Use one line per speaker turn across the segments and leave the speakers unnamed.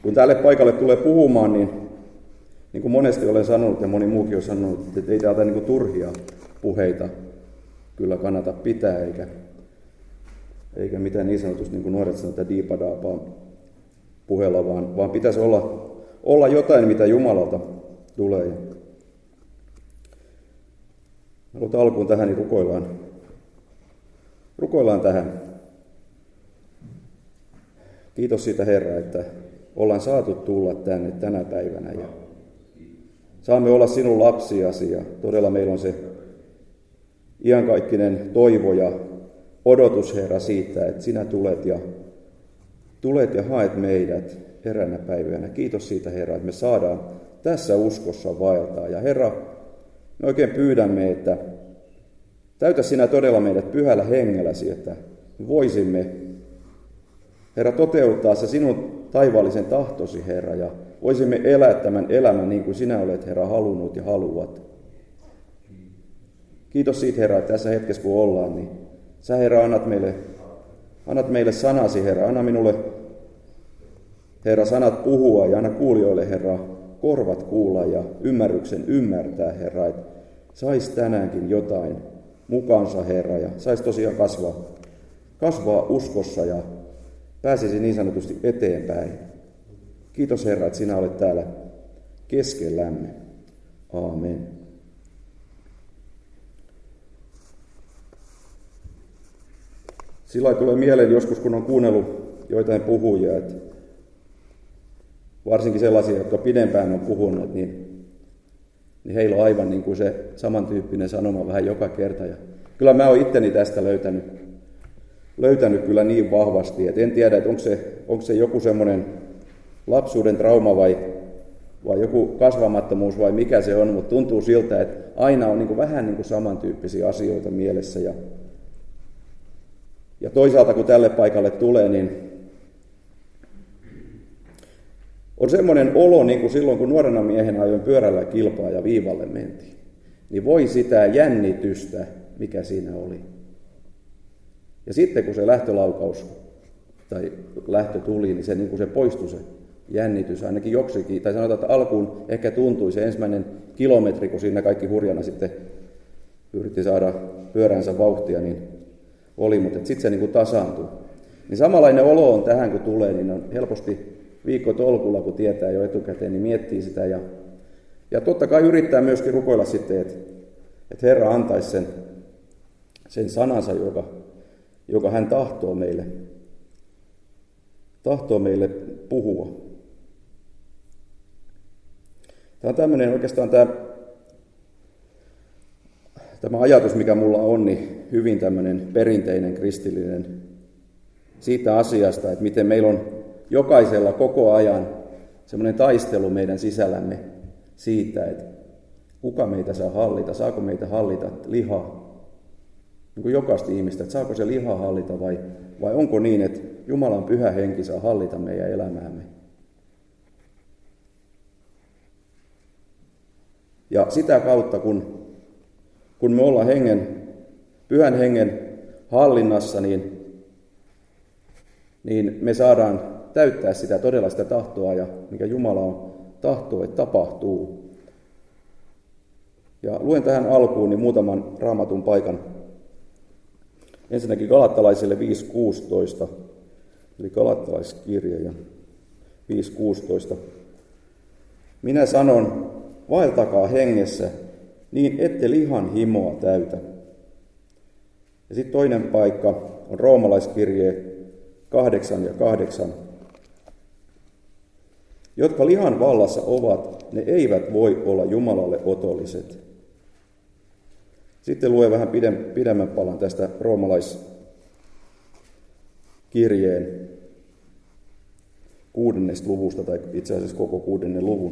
kun tälle paikalle tulee puhumaan, niin kuin monesti olen sanonut ja moni muukin on sanonut, että ei täältä niin kuin turhia puheita kyllä kannata pitää, eikä mitään niin sanotusti, niin kuin nuoret sanotaan, diipadaapaa puheella, vaan pitäisi olla jotain, mitä Jumalalta tulee. Halutaan alkuun tähän, niin rukoillaan tähän. Kiitos siitä, Herra, että ollaan saatu tulla tänne tänä päivänä ja saamme olla sinun lapsiasi ja todella meillä on se iankaikkinen toivo ja odotus, Herra, siitä, että sinä tulet ja haet meidät eräänä päivänä. Kiitos siitä, Herra, että me saadaan tässä uskossa vaeltaa. Ja Herra, me oikein pyydämme, että täytä sinä todella meidät pyhällä hengelläsi, että voisimme, Herra, toteuttaa se sinun taivaallisen tahtosi, Herra, ja voisimme elää tämän elämän niin kuin sinä olet, Herra, halunnut ja haluat. Kiitos siitä, Herra, että tässä hetkessä kun ollaan, niin sä, Herra, annat meille sanasi, Herra. Anna minulle, Herra, sanat puhua ja anna kuulijoille, Herra, korvat kuulla ja ymmärryksen ymmärtää, Herra, että sais tänäänkin jotain mukaansa, Herra, ja sais tosiaan kasvaa uskossa ja pääsisi niin sanotusti eteenpäin. Kiitos, Herra, että sinä olet täällä keskellämme. Aamen. Sillä tulee mieleen joskus, kun on kuunnellut joitain puhujia, että varsinkin sellaisia, jotka pidempään on puhunut, niin heillä on aivan niin kuin se samantyyppinen sanoma vähän joka kerta. Ja kyllä mä oon itteni tästä löytänyt kyllä niin vahvasti, että en tiedä, että onko se joku semmoinen lapsuuden trauma vai joku kasvamattomuus vai mikä se on, mutta tuntuu siltä, että aina on niin kuin vähän niin kuin samantyyppisiä asioita mielessä. Ja toisaalta kun tälle paikalle tulee, niin on semmoinen olo, niin kuin silloin kun nuorena miehenä ajoin pyörällä kilpaa ja viivalle mentiin, niin voi sitä jännitystä, mikä siinä oli. Ja sitten kun se lähtölaukaus tai lähtö tuli, niin se poistui se jännitys ainakin joksikin. Tai sanotaan, että alkuun ehkä tuntui se ensimmäinen kilometri, kun siinä kaikki hurjana sitten yritti saada pyöränsä vauhtia, niin oli, mutta sitten se niin kuin tasaantui. Niin samanlainen olo on tähän, kun tulee, niin on helposti viikkotolkulla, kun tietää jo etukäteen, niin miettii sitä. Ja totta kai yrittää myöskin rukoilla sitten, että Herra antaisi sen sanansa, joka hän tahtoo meille puhua. Tämä on tämmöinen oikeastaan tämä ajatus, mikä mulla on, niin hyvin tämmöinen perinteinen kristillinen siitä asiasta, että miten meillä on jokaisella koko ajan semmoinen taistelu meidän sisällämme siitä, että kuka meitä saa hallita, saako meitä hallita liha, niin kuin jokaista ihmistä, että saako se liha hallita vai onko niin, että Jumalan pyhä henki saa hallita meidän elämäämme. Ja sitä kautta, kun me ollaan pyhän hengen hallinnassa, niin me saadaan täyttää sitä todella sitä tahtoa, ja mikä Jumala on tahtoo, että tapahtuu. Ja luen tähän alkuun niin muutaman raamatun paikan. Ensinnäkin Galattalaisille 5.16, eli Galattalaiskirja ja 5.16. Minä sanon, vaeltakaa hengessä, niin ette lihan himoa täytä. Ja sitten toinen paikka on Roomalaiskirje 8:8. Jotka lihan vallassa ovat, ne eivät voi olla Jumalalle otolliset. Sitten luen vähän pidemmän palan tästä Roomalaiskirjeen 6. luvusta, tai itse asiassa koko 6. luvun.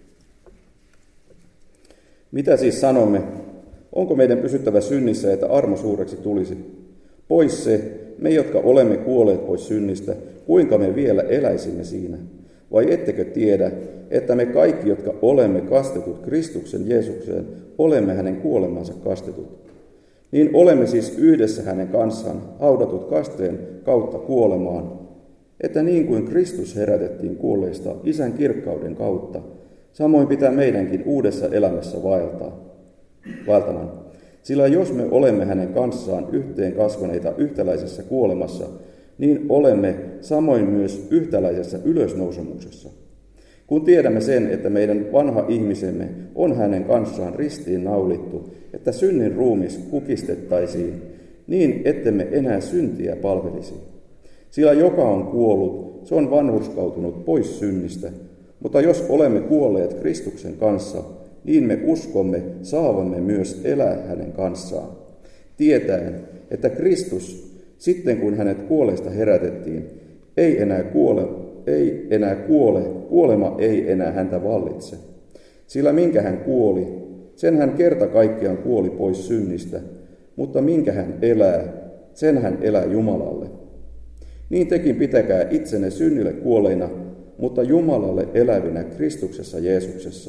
Mitä siis sanomme? Onko meidän pysyttävä synnissä, että armo suureksi tulisi? Pois se, me jotka olemme kuolleet pois synnistä, kuinka me vielä eläisimme siinä? Vai ettekö tiedä, että me kaikki, jotka olemme kastetut Kristuksen Jeesukseen, olemme hänen kuolemansa kastetut? Niin olemme siis yhdessä hänen kanssaan haudatut kasteen kautta kuolemaan, että niin kuin Kristus herätettiin kuolleista Isän kirkkauden kautta, samoin pitää meidänkin uudessa elämässä vaeltamaan. Sillä jos me olemme hänen kanssaan yhteen kasvaneita yhtäläisessä kuolemassa, niin olemme samoin myös yhtäläisessä ylösnousemuksessa. Kun tiedämme sen, että meidän vanha ihmisemme on hänen kanssaan ristiin naulittu, että synnin ruumis kukistettaisiin, niin ettemme enää syntiä palvelisi. Sillä joka on kuollut, se on vanhurskautunut pois synnistä, mutta jos olemme kuolleet Kristuksen kanssa, niin me uskomme saavamme myös elää hänen kanssaan, tietäen, että Kristus, sitten kun hänet kuolleista herätettiin, ei enää kuole, kuolema ei enää häntä vallitse. Sillä minkä hän kuoli, sen hän kerta kaikkiaan kuoli pois synnistä, mutta minkä hän elää, sen hän elää Jumalalle. Niin tekin pitäkää itsenne synnille kuolleina, mutta Jumalalle elävinä Kristuksessa Jeesuksessa.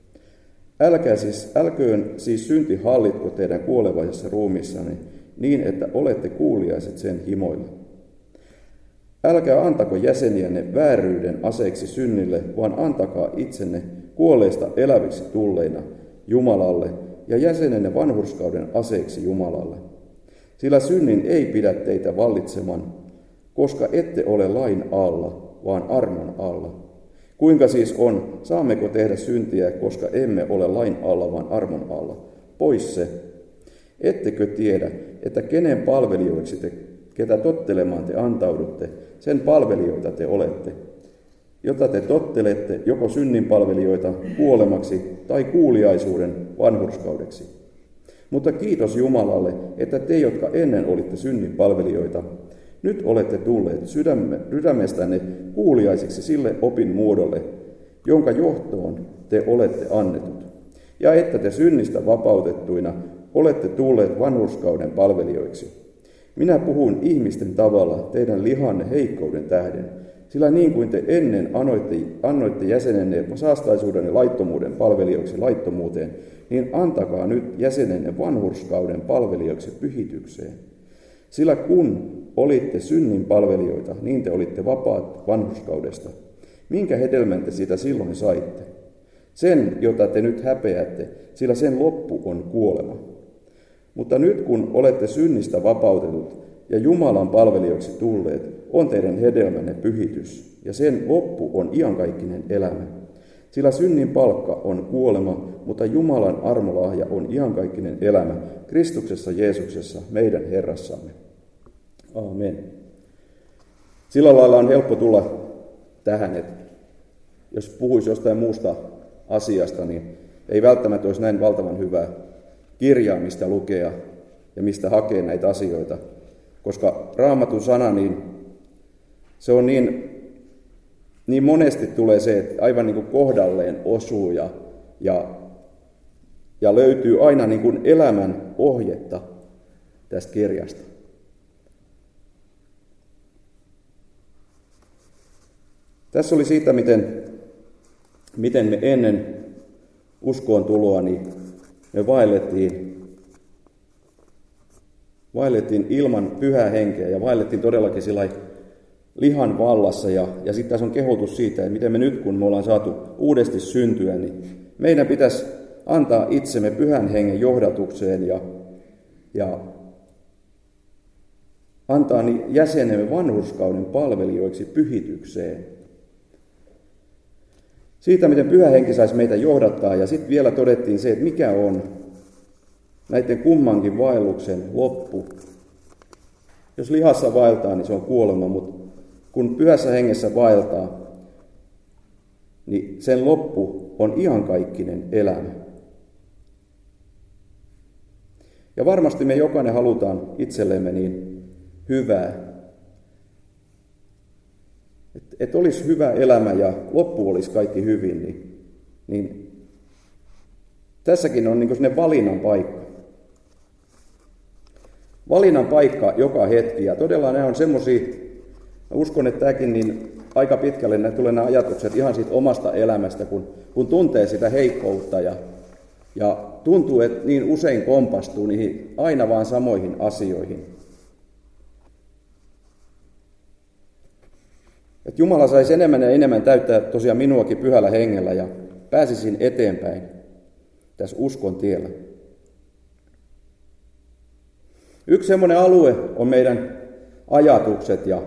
Älköön siis synti hallitko teidän kuolevaisessa ruumissanne, niin että olette kuuliaiset sen himoille. Älkää antako jäseniänne vääryyden aseeksi synnille, vaan antakaa itsenne kuolleista eläviksi tulleina Jumalalle ja jäsenenne vanhurskauden aseeksi Jumalalle. Sillä synnin ei pidä teitä vallitsemaan, koska ette ole lain alla, vaan armon alla. Kuinka siis on, saammeko tehdä syntiä, koska emme ole lain alla, vaan armon alla? Pois se. Ettekö tiedä, että kenen palvelijoiksi te, ketä tottelemaan te antaudutte, sen palvelijoita te olette, jota te tottelette joko synnin palvelijoita kuolemaksi tai kuuliaisuuden vanhurskaudeksi. Mutta kiitos Jumalalle, että te, jotka ennen olitte synnin palvelijoita, nyt olette tulleet sydämestänne kuuliaisiksi sille opin muodolle, jonka johtoon te olette annetut, ja että te synnistä vapautettuina olette tulleet vanhurskauden palvelijoiksi. Minä puhun ihmisten tavalla teidän lihanne heikkouden tähden, sillä niin kuin te ennen annoitte jäsenenne saastaisuuden ja laittomuuden palvelijoiksi laittomuuteen, niin antakaa nyt jäsenenne vanhurskauden palvelijoiksi pyhitykseen. Sillä kun olitte synnin palvelijoita, niin te olitte vapaat vanhurskaudesta. Minkä hedelmän te sitä silloin saitte? Sen, jota te nyt häpeätte, sillä sen loppu on kuolema. Mutta nyt kun olette synnistä vapautetut ja Jumalan palvelijoiksi tulleet, on teidän hedelmänne pyhitys, ja sen loppu on iankaikkinen elämä. Sillä synnin palkka on kuolema, mutta Jumalan armolahja on iankaikkinen elämä Kristuksessa Jeesuksessa, meidän Herrassamme. Aamen. Sillä lailla on helppo tulla tähän, että jos puhuisi jostain muusta asiasta, niin ei välttämättä olisi näin valtavan hyvää kirjaa, mistä lukea ja mistä hakea näitä asioita. Koska Raamatun sana, niin se on niin monesti tulee se, että aivan niin kuin kohdalleen osuu ja löytyy aina niin kuin elämän ohjetta tästä kirjasta. Tässä oli siitä, miten me ennen uskoon tuloa, niin me vaellettiin ilman pyhää henkeä ja vaellettiin todellakin sillä lihan vallassa. Ja sitten tässä on kehotus siitä, että miten me nyt, kun me ollaan saatu uudesti syntyä, niin meidän pitäisi antaa itsemme pyhän hengen johdatukseen ja antaa jäsenemme vanhurskauden palvelijoiksi pyhitykseen. Siitä, miten pyhä henki saisi meitä johdattaa, ja sitten vielä todettiin se, että mikä on näiden kummankin vaelluksen loppu. Jos lihassa vaeltaa, niin se on kuolema, mutta kun pyhässä hengessä vaeltaa, niin sen loppu on iankaikkinen elämä. Ja varmasti me jokainen halutaan itsellemme niin hyvää. Että olisi hyvä elämä ja loppu olisi kaikki hyvin, niin tässäkin on niin kuin sellainen valinnan paikka. Valinnan paikka joka hetki. Ja todella nämä on semmoisia, uskon, että tämäkin niin aika pitkälle tulee nämä ajatukset ihan siitä omasta elämästä, kun tuntee sitä heikkoutta ja tuntuu, että niin usein kompastuu niihin aina vaan samoihin asioihin. Että Jumala saisi enemmän ja enemmän täyttää tosiaan minuakin pyhällä hengellä ja pääsisin eteenpäin tässä uskon tiellä. Yksi semmoinen alue on meidän ajatukset ja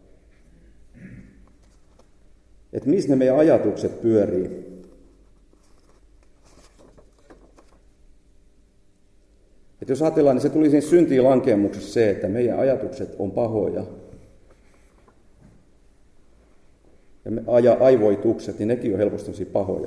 että missä ne meidän ajatukset pyörii. Että jos ajatellaan, niin se tuli siinä syntiin lankemuksessa se, että meidän ajatukset on pahoja. Ja aivoitukset, niin nekin on helposti pahoja.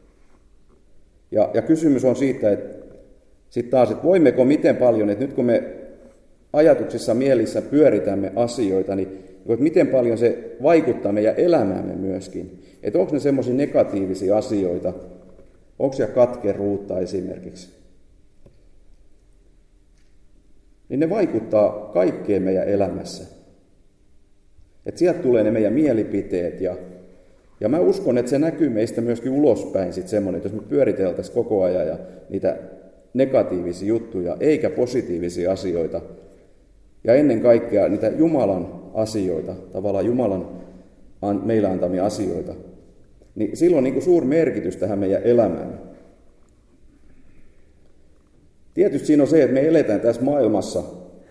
Ja kysymys on siitä, että sitten taas, että voimmeko miten paljon, että nyt kun me ajatuksissa mielissä pyöritämme asioita, niin että miten paljon se vaikuttaa meidän elämäämme myöskin. Että onko ne semmoisia negatiivisia asioita, onko siellä katkeruutta esimerkiksi. Niin ne vaikuttaa kaikkeen meidän elämässä. Että sieltä tulee ne meidän mielipiteet ja mä uskon, että se näkyy meistä myöskin ulospäin sitten semmoinen, että jos me pyöriteltäisiin koko ajan ja niitä negatiivisia juttuja, eikä positiivisia asioita, ja ennen kaikkea niitä Jumalan asioita, tavallaan Jumalan meillä antamia asioita, niin silloin on niin kuin suuri merkitys tähän meidän elämään. Tietysti siinä on se, että me eletään tässä maailmassa,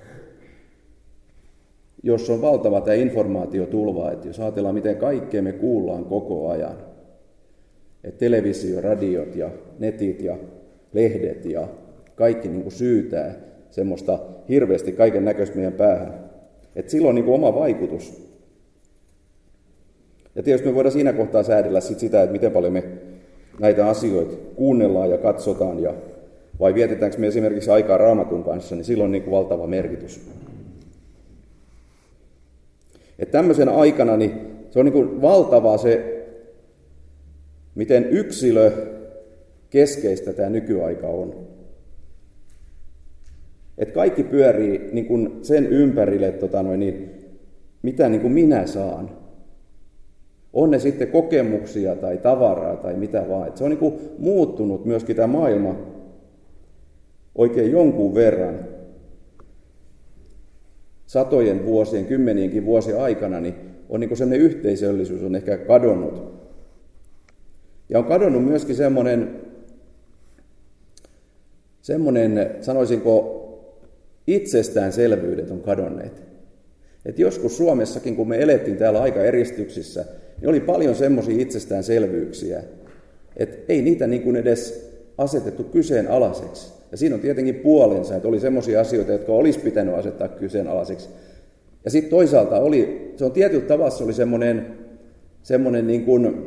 jossa on valtava tämä informaatiotulva, että jos ajatellaan, miten kaikkea me kuullaan koko ajan, että televisio, radiot ja netit ja lehdet ja kaikki niin kuin syytää semmoista hirveästi kaiken näköistä meidän päähän. Että sillä on niin kuin oma vaikutus. Ja tietysti me voidaan siinä kohtaa säädellä sitä, että miten paljon me näitä asioita kuunnellaan ja katsotaan, vai vietetäänkö me esimerkiksi aikaa Raamatun kanssa, niin sillä on niin kuin valtava merkitys. Että tämmöisen aikana niin se on niin kuin valtavaa se, miten yksilö keskeistä tämä nykyaika on. Että kaikki pyörii niin kuin sen ympärille, mitä niin kuin minä saan. On ne sitten kokemuksia tai tavaraa tai mitä vaan. Että se on niin kuin muuttunut myöskin tämä maailma oikein jonkun verran. Satojen vuosien, kymmenienkin vuosien aikana, niin on niin kuin sellainen yhteisöllisyys on ehkä kadonnut. Ja on kadonnut myöskin semmoinen, sanoisinko, itsestäänselvyydet on kadonneet. Et joskus Suomessakin, kun me elettiin täällä aika eristyksissä, niin oli paljon semmoisia itsestäänselvyyksiä, että ei niitä niin kuin edes asetettu kyseenalaiseksi. Ja siinä on tietenkin puolensa, että oli semmoisia asioita, jotka olisi pitänyt asettaa kyseenalaiseksi. Ja sitten toisaalta se on tietyllä tavalla se oli semmoinen niin kuin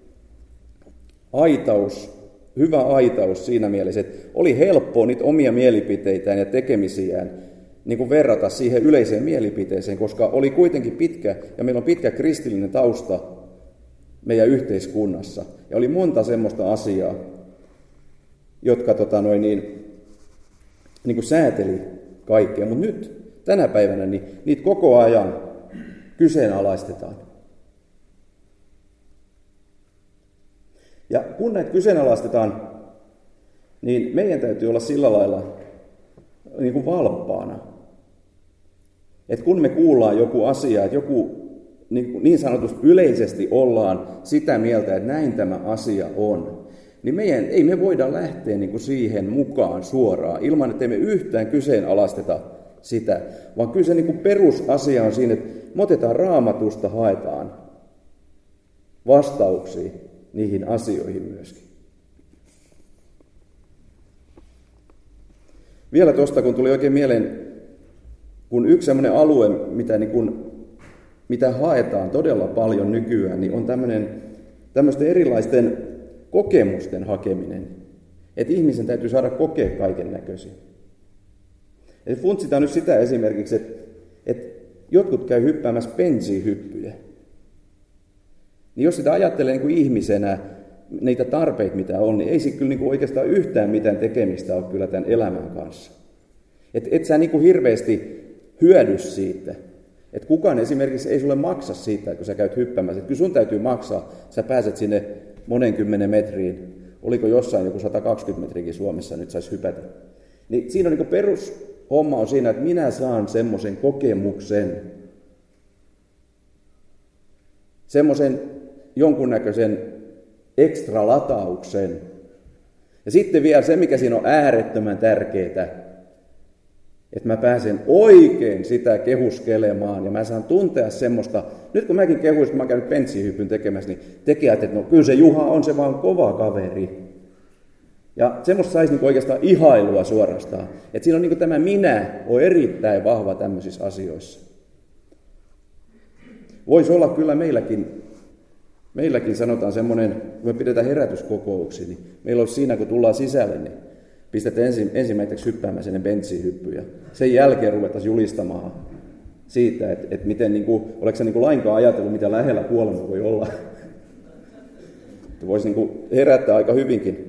aitaus, hyvä aitaus siinä mielessä, että oli helppoa niitä omia mielipiteitään ja tekemisiään niin kuin verrata siihen yleiseen mielipiteeseen, koska oli kuitenkin pitkä, ja meillä on pitkä kristillinen tausta meidän yhteiskunnassa. Ja oli monta semmoista asiaa, jotka niin kuin sääteli kaikkea. Mutta nyt, tänä päivänä, niin niitä koko ajan kyseenalaistetaan. Ja kun näitä kyseenalaistetaan, niin meidän täytyy olla sillä lailla niin kuin valppaana. Että kun me kuullaan joku asia, että joku niin sanotusti yleisesti ollaan sitä mieltä, että näin tämä asia on, niin ei me voida lähteä niin kuin siihen mukaan suoraan, ilman että me yhtään kyseenalaisteta sitä, vaan kyllä se niin kuin perusasia on siinä, että me otetaan Raamatusta, haetaan vastauksia niihin asioihin myöskin. Vielä tuosta, kun tuli oikein mieleen, kun yksi sellainen alue, mitä haetaan todella paljon nykyään, niin on tämmöisten erilaisten kokemusten hakeminen. Että ihmisen täytyy saada kokea kaiken näköisiä. Eli funtsitaan nyt sitä esimerkiksi, että jotkut käy hyppäämässä pensihyppyjä. Niin jos sitä ajattelee niin kuin ihmisenä, niitä tarpeita mitä on, niin ei se kyllä niin kuin oikeastaan yhtään mitään tekemistä ole kyllä tämän elämän kanssa. Et sä niin kuin hirveästi hyödy siitä. Että kukaan esimerkiksi ei sulle maksa siitä, kun sä käyt hyppäämässä. Että kyllä sun täytyy maksaa, sä pääset sinne monenkymmenen metriin. Oliko jossain joku 120 metriäkin Suomessa nyt saisi hypätä. Niin siinä on niin kuin perushomma on siinä, että minä saan semmoisen kokemuksen. semmoisen jonkunnäköisen ekstra latauksen. Ja sitten vielä se, mikä siinä on äärettömän tärkeää, että mä pääsen oikein sitä kehuskelemaan ja mä saan tuntea semmoista, nyt kun mäkin kehuisin, että mä oon käynyt penssihypyn tekemässä, niin tekijät, että no kyllä se Juha on se vaan kova kaveri. Ja semmoista saisi niin oikeastaan ihailua suorastaan. Että siinä on niin tämä minä on erittäin vahva tämmöisissä asioissa. Voisi olla kyllä meilläkin sanotaan semmoinen, kun me pidetään herätyskokouksia, niin meillä olisi siinä, kun tullaan sisälle, niin pistät ensimmäiseksi hyppäämään sinne benssihyppyyn ja sen jälkeen ruvettaisiin julistamaan siitä, että miten, niin kuin, oletko sä niin kuin lainkaan ajatellut, mitä lähellä kuolema voi olla. Voisi niin kuin herättää aika hyvinkin.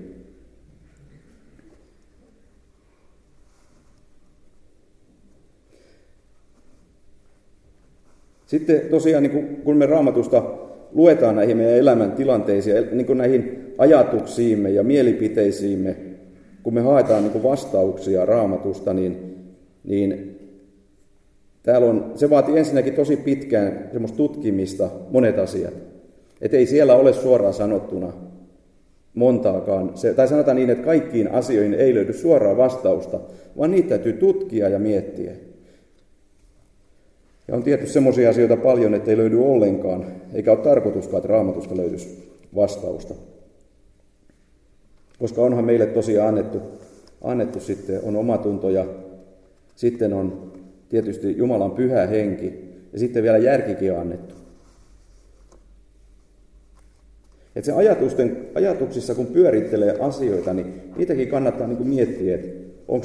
Sitten tosiaan, niin kun me Raamatusta luetaan näihin meidän elämän tilanteisiin, niin näihin ajatuksiimme ja mielipiteisiimme, kun me haetaan niin vastauksia Raamatusta, niin täällä se vaatii ensinnäkin tosi pitkään semmoista tutkimista, monet asiat. Että ei siellä ole suoraan sanottuna montaakaan, tai sanotaan niin, että kaikkiin asioihin ei löydy suoraa vastausta, vaan niitä täytyy tutkia ja miettiä. Ja on tietysti semmoisia asioita paljon, että ei löydy ollenkaan, eikä ole tarkoituskaan, että Raamatusta löytyisi vastausta. Koska onhan meille tosiaan annettu sitten, on omatunto ja sitten on tietysti Jumalan pyhä henki ja sitten vielä järkikin annettu. Että se ajatuksissa, kun pyörittelee asioita, niin niitäkin kannattaa niin kuin miettiä, että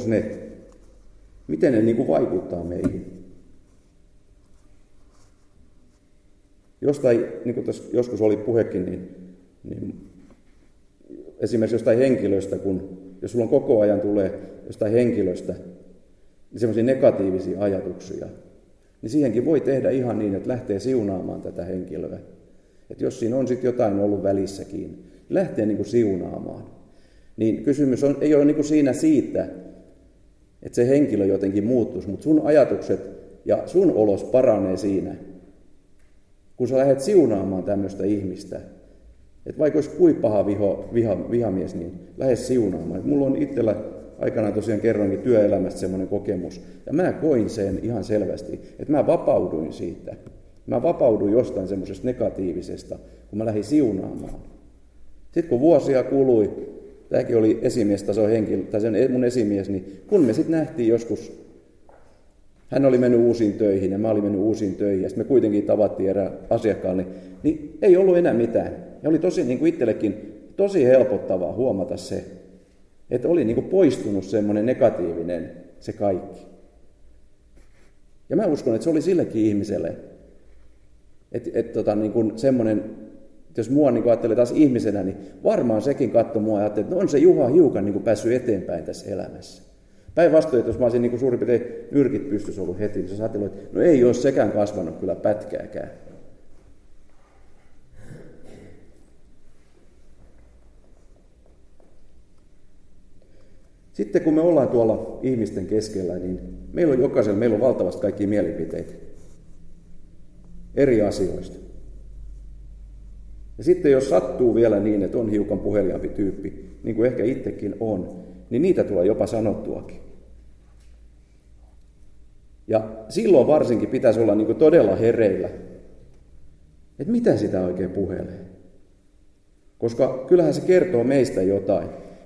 miten ne niin kuin vaikuttaa meihin. Jostain, niin kuin tässä joskus oli puhekin, niin esimerkiksi jostain henkilöstä, jos sulla on koko ajan tulee jostain henkilöstä niin semmoisia negatiivisia ajatuksia, niin siihenkin voi tehdä ihan niin, että lähtee siunaamaan tätä henkilöä. Että jos siinä on sitten jotain ollut välissäkin, niin lähtee niin kuin siunaamaan. Niin kysymys ei ole niin kuin siinä siitä, että se henkilö jotenkin muuttuisi, mutta sun ajatukset ja sun olos paranee siinä, kun sä lähdet siunaamaan tämmöistä ihmistä. Että vaikka olisi kuinka paha vihamies, niin lähde siunaamaan. Et mulla on itsellä aikanaan tosiaan kerroinkin työelämästä semmoinen kokemus. Ja mä koin sen ihan selvästi, että mä vapauduin siitä. Mä vapauduin jostain semmoisesta negatiivisesta, kun mä lähdin siunaamaan. Sitten kun vuosia kului, tämäkin oli esimiestason henkilö, tai sen mun esimies, niin kun me sitten nähtiin joskus, hän oli mennyt uusiin töihin ja mä olin mennyt uusiin töihin, ja sitten me kuitenkin tavattiin erään asiakkaalle, niin ei ollut enää mitään. Ja oli tosi niin kuin itsellekin tosi helpottavaa huomata se, että oli niin kuin poistunut semmoinen negatiivinen se kaikki. Ja mä uskon, että se oli sillekin ihmiselle, että niin kuin semmoinen, että jos mua niin kuin ajattelee taas ihmisenä, niin varmaan sekin katsoi mua ja ajatteli, että no on se Juha hiukan niin kuin päässyt eteenpäin tässä elämässä. Päinvastoin, että jos mä olisin niin kuin suurin piirtein nyrkit pystyssä ollut heti, niin sä ajattelit, että no ei ole sekään kasvanut kyllä pätkääkään. Sitten kun me ollaan tuolla ihmisten keskellä, niin meillä on valtavasti kaikkia mielipiteitä eri asioista. Ja sitten jos sattuu vielä niin, että on hiukan puheliaampi tyyppi, niin kuin ehkä itsekin on, niin niitä tulee jopa sanottuakin. Ja silloin varsinkin pitäisi olla niin kuin todella hereillä, että mitä sitä oikein puhelee. Koska kyllähän se kertoo meistä jotain.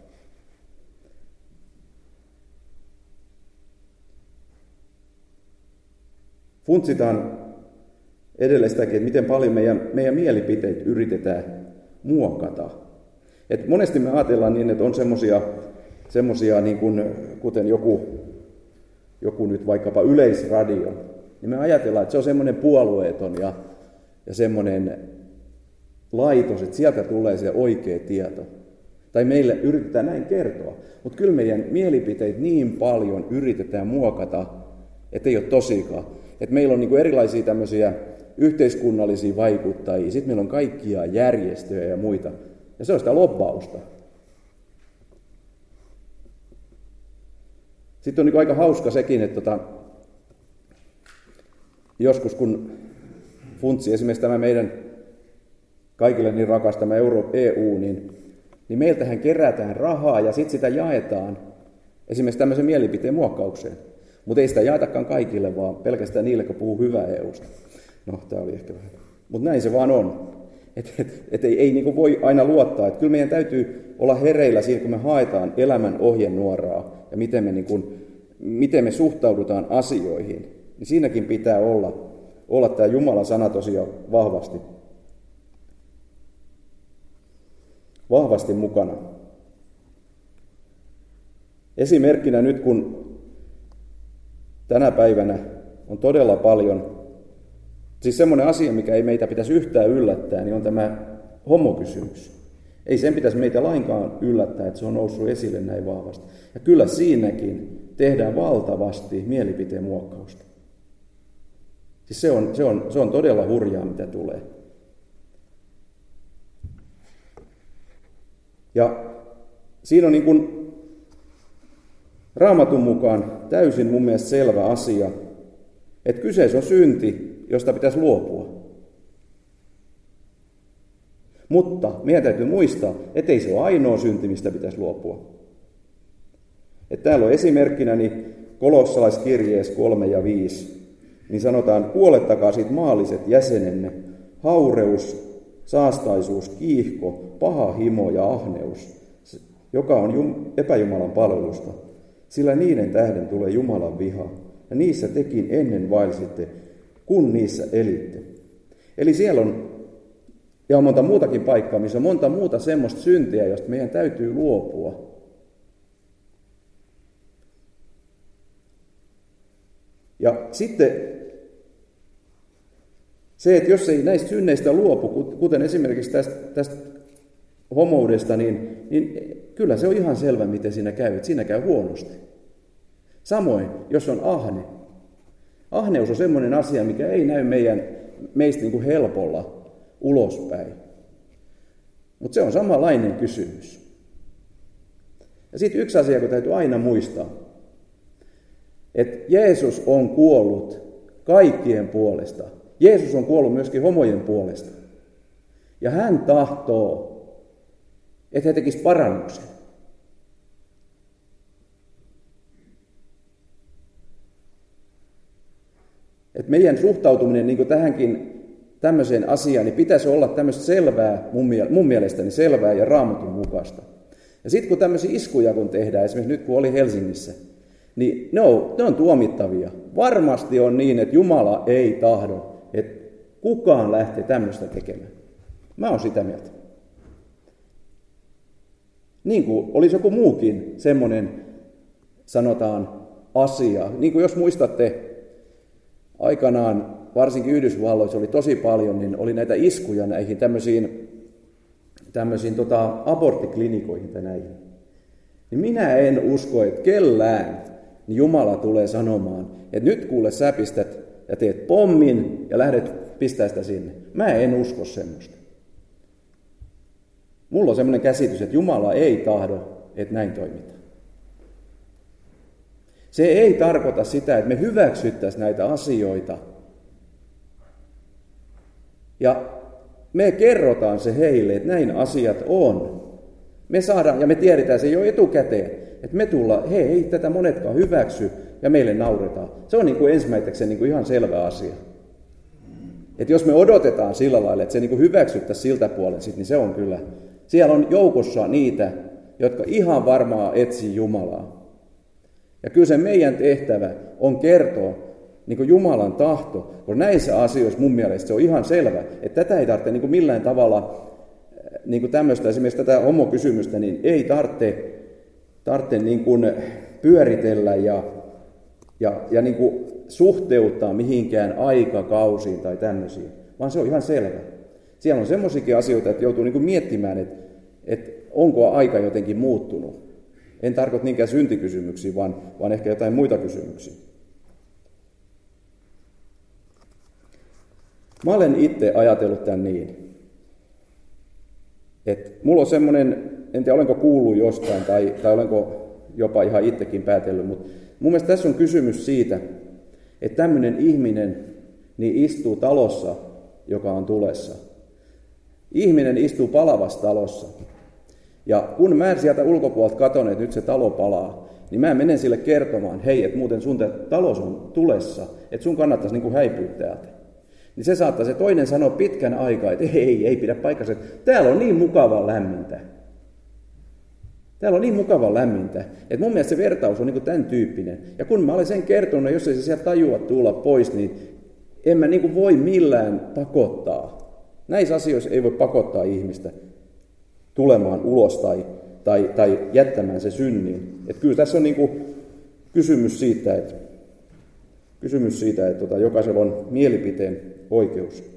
Funtsitaan edelleen sitäkin, että miten paljon meidän mielipiteitä yritetään muokata. Et monesti me ajatellaan niin, että on semmoisia niin kuin, kuten joku nyt vaikkapa Yleisradio, niin me ajatellaan, että se on semmoinen puolueeton ja semmoinen laitos, että sieltä tulee se oikea tieto. Tai meille yritetään näin kertoa. Mutta kyllä meidän mielipiteitä niin paljon yritetään muokata, että ei ole tosikaan. Että meillä on niin kuin erilaisia tämmöisiä yhteiskunnallisia vaikuttajia, sitten meillä on kaikkia järjestöjä ja muita. Ja se on sitä lobbausta. Sitten on niin aika hauska sekin, että joskus kun funtsi esimerkiksi tämä meidän kaikille niin rakastama EU, niin meiltähän kerätään rahaa ja sitten sitä jaetaan esimerkiksi tämmöisen mielipiteen muokkaukseen. Mutta ei sitä jaetakaan kaikille, vaan pelkästään niille, jotka puhuu hyvää EUsta. No, tämä oli ehkä vähän. Mutta näin se vaan on. Että ei niin voi aina luottaa. Että kyllä meidän täytyy olla hereillä siinä, kun me haetaan elämän ohjenuoraa ja miten me suhtaudutaan asioihin. Niin siinäkin pitää olla tämä Jumalan sana tosiaan vahvasti mukana. Esimerkkinä nyt, kun tänä päivänä on todella paljon, siis semmoinen asia, mikä ei meitä pitäisi yhtään yllättää, niin on tämä homokysymys. Ei sen pitäisi meitä lainkaan yllättää, että se on noussut esille näin vahvasti. Ja kyllä siinäkin tehdään valtavasti mielipiteen muokkausta. Siis se on todella hurjaa, mitä tulee. Ja siinä on niin kuin Raamatun mukaan täysin mun mielestä selvä asia, että kyseessä on synti, josta pitäisi luopua. Mutta meidän täytyy muistaa, että ei se ole ainoa synti, mistä pitäisi luopua. Että täällä on esimerkkinä niin kolossalaiskirjeessä 3 ja 5, niin sanotaan, kuolettakaa siitä maalliset jäsenenne, haureus, saastaisuus, kiihko, paha himo ja ahneus, joka on epäjumalan palvelusta, sillä niiden tähden tulee Jumalan viha, ja niissä tekin ennen vaelsitte, kun niissä elitte. Eli siellä on, ja on monta muutakin paikkaa, missä on monta muuta semmoista syntiä, josta meidän täytyy luopua. Ja sitten se, että jos ei näistä synneistä luopu, kuten esimerkiksi tästä homoudesta, niin kyllä se on ihan selvä, miten siinä käy. Että siinä käy huonosti. Samoin, jos on ahne. Ahneus on semmoinen asia, mikä ei näy meistä niin kuin helpolla ulospäin. Mutta se on samanlainen kysymys. Ja sitten yksi asia, joka täytyy aina muistaa, että Jeesus on kuollut kaikkien puolesta. Jeesus on kuollut myöskin homojen puolesta. Ja hän tahtoo, että he tekisivät parannuksen. Että meidän suhtautuminen niin kuin tähänkin tämmöiseen asiaan, niin pitäisi olla tämmöistä selvää, mun mielestäni selvää ja Raamatun mukaista. Ja sitten kun tämmöisiä iskuja kun tehdään, esimerkiksi nyt kun oli Helsingissä, niin ne on tuomittavia. Varmasti on niin, että Jumala ei tahdo, että kukaan lähtee tämmöistä tekemään. Mä oon sitä mieltä. Niin kuin olisi joku muukin semmoinen, sanotaan, asia. Niin kuin jos muistatte, aikanaan, varsinkin Yhdysvalloissa oli tosi paljon, niin oli näitä iskuja näihin tämmöisiin aborttiklinikoihin tai näihin. Niin minä en usko, että kellään niin Jumala tulee sanomaan, että nyt kuule sä pistät ja teet pommin ja lähdet pistää sitä sinne. Mä en usko semmoista. Mulla on semmoinen käsitys, että Jumala ei tahdo, että näin toimitaan. Se ei tarkoita sitä, että me hyväksyttäisiin näitä asioita. Ja me kerrotaan se heille, että näin asiat on. Me saadaan, ja me tiedetään se jo etukäteen, että me tullaan, hei, ei tätä monetkaan hyväksy, ja meille nauretaan. Se on niin kuin ensimmäiseksi niin kuin ihan selvä asia. Että jos me odotetaan sillä lailla, että se niin kuin hyväksyttäisiin siltä puolelta, niin se on kyllä. Siellä on joukossa niitä, jotka ihan varmaan etsii Jumalaa. Ja kyllä se meidän tehtävä on kertoa niin kuin Jumalan tahto, kun näissä asioissa mun mielestä se on ihan selvä, että tätä ei tarvitse niin kuin millään tavalla, niin kuin tämmöistä, esimerkiksi tätä homokysymystä, niin ei tarvitse niin kuin pyöritellä ja niin kuin suhteuttaa mihinkään aikakausiin tai tämmöisiin, vaan se on ihan selvä. Siellä on semmoisiakin asioita, että joutuu niin kuin miettimään, että onko aika jotenkin muuttunut. En tarkoita niinkään syntikysymyksiä, vaan ehkä jotain muita kysymyksiä. Mä olen itse ajatellut tämän niin, että mulla on semmoinen, en tiedä olenko kuullut jostain tai olenko jopa ihan itsekin päätellyt, mutta mun mielestä tässä on kysymys siitä, että tämmöinen ihminen niin istuu talossa, joka on tulessa. Ihminen istuu palavassa talossa. Ja kun mä sieltä ulkopuolelta katon, että nyt se talo palaa, niin mä menen sille kertomaan, hei, että muuten sun talous on tulessa, että sun kannattaisi niin kuin häipyä täältä. Niin se saattaa se toinen sanoa pitkän aikaa, että ei pidä paikkansa, että täällä on niin mukavaa lämmintä. Täällä on niin mukavaa lämmintä, että mun mielestä se vertaus on niin kuin tämän tyyppinen. Ja kun mä olen sen kertonut, jos ei se sieltä tajua tulla pois, niin en mä niin kuin voi millään pakottaa. Näissä asioissa ei voi pakottaa ihmistä tulemaan ulos tai jättämään se synnin. Että kyllä tässä on niin kuin kysymys siitä, että jokaisella on mielipiteen oikeus.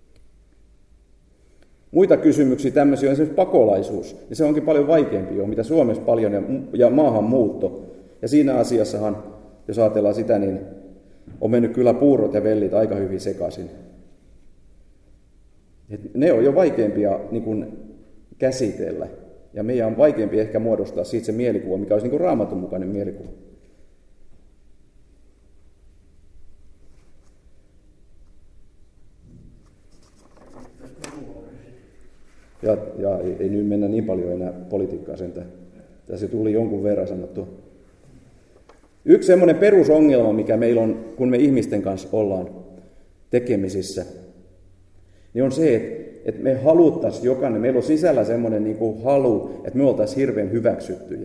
Muita kysymyksiä tämmöisiä on esimerkiksi pakolaisuus, ja se onkin paljon vaikeampi jo, mitä Suomessa paljon, ja maahanmuutto. Ja siinä asiassahan, jos ajatellaan sitä, niin on mennyt kyllä puurot ja vellit aika hyvin sekaisin. Et ne on jo vaikeampia niin kuin käsitellä, ja meidän on vaikeampi ehkä muodostaa siitä se mielikuva, mikä olisi niin kuin Raamatun mukainen mielikuva. Ja ei nyt mennä niin paljon enää politiikkaa sentään. Tässä tuli jonkun verran sanottua. Yksi semmoinen perusongelma, mikä meillä on, kun me ihmisten kanssa ollaan tekemisissä, niin on se, että me haluttaisiin jokainen, meillä on sisällä semmoinen niin kuin halu, että me oltaisiin hirveän hyväksyttyjä.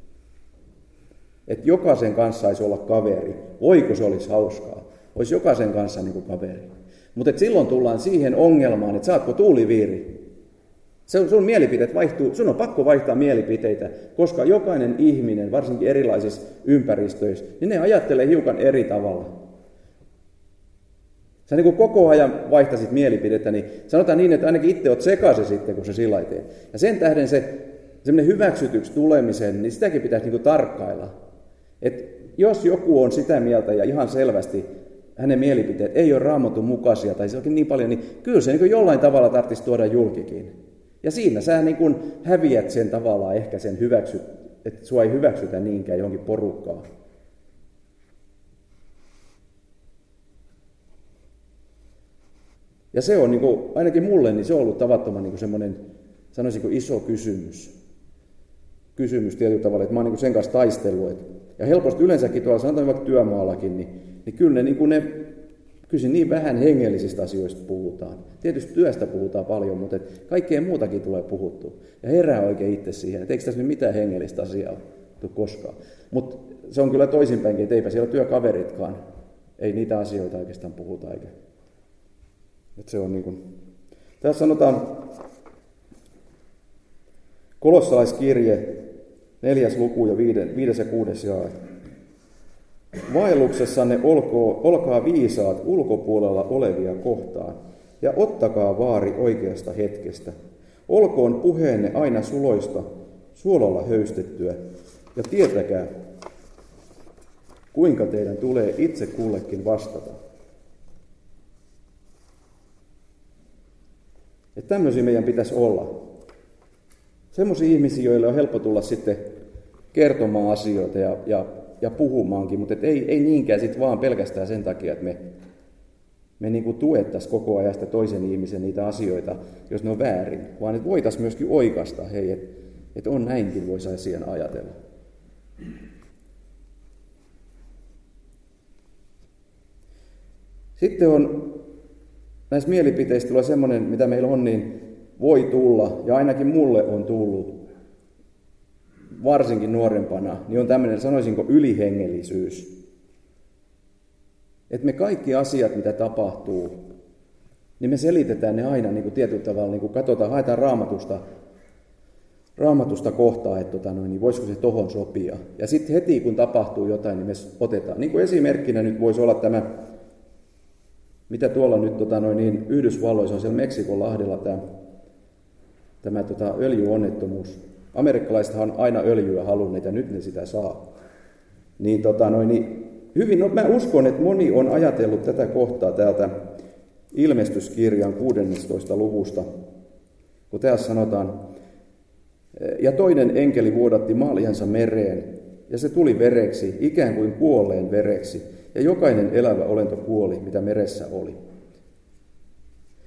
Että jokaisen kanssa saisi olla kaveri. Voiko se olisi hauskaa? Olisi jokaisen kanssa niin kuin kaveri. Mutta silloin tullaan siihen ongelmaan, että saatko tuuliviiri? Sun mielipiteet vaihtuu, sun on pakko vaihtaa mielipiteitä, koska jokainen ihminen, varsinkin erilaisissa ympäristöissä, niin ne ajattelee hiukan eri tavalla. Sä niin kuin koko ajan vaihtaisit mielipidettä, niin sanotaan niin, että ainakin itse oot sekaisin sitten, kun se sillä lailla teet. Ja sen tähden se semmoinen hyväksytyksi tulemisen, niin sitäkin pitäisi niin kuin tarkkailla. Että jos joku on sitä mieltä ja ihan selvästi hänen mielipiteet ei ole Raamatun mukaisia tai se onkin niin paljon, niin kyllä se niin kuin jollain tavalla tarvitsisi tuoda julkikin. Ja siinä sä niin kuin häviät sen tavallaan ehkä sen että sua ei hyväksytä niinkään johonkin porukkaan. Ja se on niin kuin, ainakin mulle, niin se on ollut tavattoman niin kuin semmoinen, sanoisinko iso kysymys tietyllä tavalla, että mä oon niin kuin sen kanssa taistellut. Ja helposti yleensäkin tuolla, sanotaan vaikka työmaallakin, niin kyllä kyllä niin vähän hengellisistä asioista puhutaan. Tietysti työstä puhutaan paljon, mutta kaikkea muutakin tulee puhuttua. Ja herää oikein itse siihen, että eikö tässä nyt mitään hengellistä asiaa tule koskaan. Mutta se on kyllä toisinpäinkin, että eipä siellä työkaveritkaan. Ei niitä asioita oikeastaan puhuta. Eikä. Että se on niin kuin. Tässä sanotaan Kolossalaiskirje 4. luku ja 5. ja 6. jae. Vaelluksessanne olkaa viisaat ulkopuolella olevia kohtaan, ja ottakaa vaari oikeasta hetkestä. Olkoon puheenne aina suloista, suolalla höystettyä, ja tietäkää, kuinka teidän tulee itse kullekin vastata. Että tämmöisiä meidän pitäisi olla. Semmoisia ihmisiä, joille on helppo tulla sitten kertomaan asioita ja puhumaankin, mutta ei niinkään sit vaan pelkästään sen takia, että me niin kuin tuettaisiin koko ajan sitä toisen ihmisen niitä asioita, jos ne on väärin, vaan että voitaisiin myöskin oikaista, hei, että on näinkin, voisi asian ajatella. Sitten on näissä mielipiteissä tulee semmoinen, mitä meillä on, niin voi tulla, ja ainakin mulle on tullut, varsinkin nuorempana, niin on tämmöinen, sanoisinko, ylihengellisyys. Että me kaikki asiat, mitä tapahtuu, niin me selitetään ne aina niin kuin tietyllä tavalla, niin kuin katsotaan, haetaan raamatusta kohtaa, että niin voisiko se tohon sopia. Ja sitten heti, kun tapahtuu jotain, niin me otetaan. Niin kuin esimerkkinä nyt voisi olla tämä, mitä tuolla nyt niin Yhdysvalloissa on siellä Meksikonlahdella tämä öljyonnettomuus. Amerikkalaisethan on aina öljyä halunneet ja nyt ne sitä saa. Niin, mä uskon, että moni on ajatellut tätä kohtaa täältä Ilmestyskirjan 16. luvusta, kun tässä sanotaan, ja toinen enkeli vuodatti maaliansa mereen, ja se tuli vereksi, ikään kuin kuolleen vereksi, ja jokainen elävä olento kuoli, mitä meressä oli.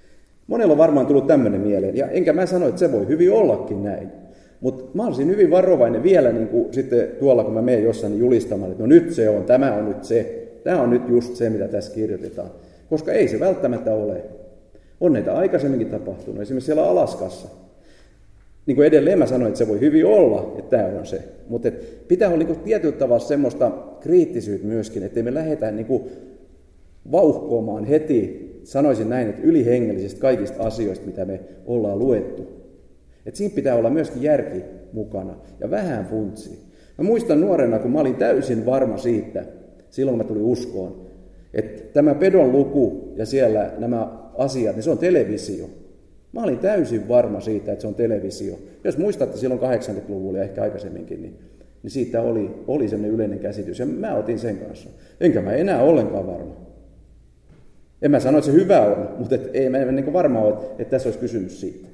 Monella on varmaan tullut tämmöinen mieleen, ja enkä mä sano, että se voi hyvin ollakin näin. Mutta mä olisin hyvin varovainen vielä niin kuin sitten tuolla, kun mä menen jossain julistamaan, että no nyt se on, tämä on nyt se, tämä on nyt just se, mitä tässä kirjoitetaan. Koska ei se välttämättä ole. On näitä aikaisemminkin tapahtunut, esimerkiksi siellä Alaskassa. Niin kuin edelleen mä sanoin, että se voi hyvin olla, että tämä on se. Mutta pitää olla niin kuin tietyllä tavalla semmoista kriittisyyttä myöskin, ettei me lähdetä niin kuin vauhkoamaan heti, sanoisin näin, että ylihengellisistä kaikista asioista, mitä me ollaan luettu. Että siinä pitää olla myöskin järki mukana ja vähän funtsia. Mä muistan nuorena, kun mä olin täysin varma siitä, silloin kun mä tulin uskoon, että tämä pedon luku ja siellä nämä asiat, niin se on televisio. Mä olin täysin varma siitä, että se on televisio. Jos muistatte silloin 80-luvulla ja ehkä aikaisemminkin, niin siitä oli sellainen yleinen käsitys. Ja mä otin sen kanssa. Enkä mä enää ollenkaan varma. En mä sano, että se hyvä on, mutta ei mä niin varma ole, että tässä olisi kysymys siitä.